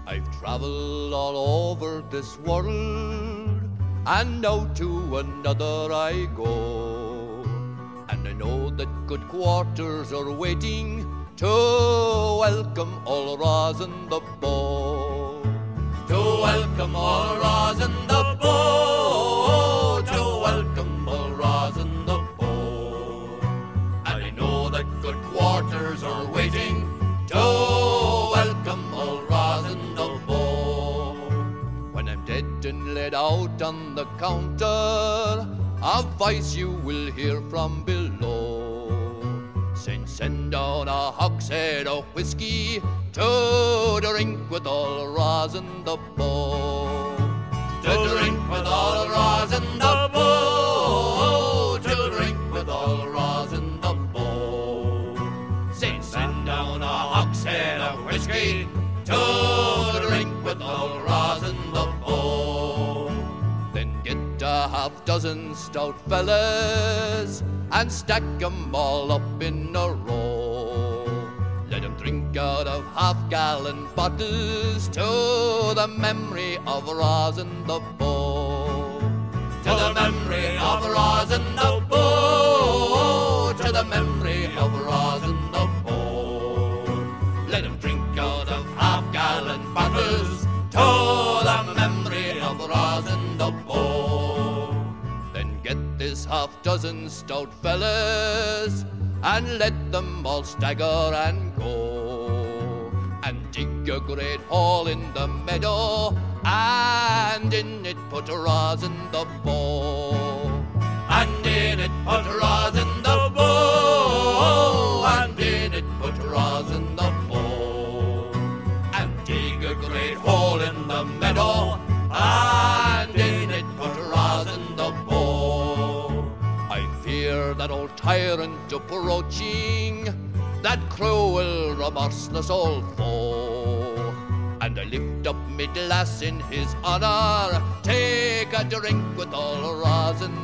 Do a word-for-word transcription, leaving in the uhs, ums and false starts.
I've travelled all over this world, and now to another I go. And I know that good quarters are waiting to welcome all Rosin the Bow. To welcome all Rosin the Bow. To welcome all Rosin the Bow. And I know that good quarters are waiting to welcome all Rosin the Bow. When I'm dead and laid out on the counter, a voice you will hear from below, saying, send down a hogshead of whiskey to drink with all Rosin the Bow. To drink with all Rosin the Bow. To drink with all Rosin the Bow. Saying, send down a hogshead of whiskey to drink with all Rosin the Bow. Then get a half dozen stout fellas and stack 'em all up in a row. Let 'em drink out of half-gallon bottles to the memory of Rosin the Bow. To the memory of Rosin the Bow. To the memory of Rosin the Bow. Let 'em drink out of half-gallon bottles to the memory of Rosin the Bow. Then get this half dozen stout fellas and let them all stagger and go, and dig a great hole in the meadow, and in it put Rosin the Bow. And in it put Rosin the Bow. And in it put Rosin the Bow. And dig a great hole in the meadow, and in it put Rosin the Bow. I fear that old tyrant approaching, that cruel, remorseless old foe, and I lift up me glass in his honour, take a drink with all Rosin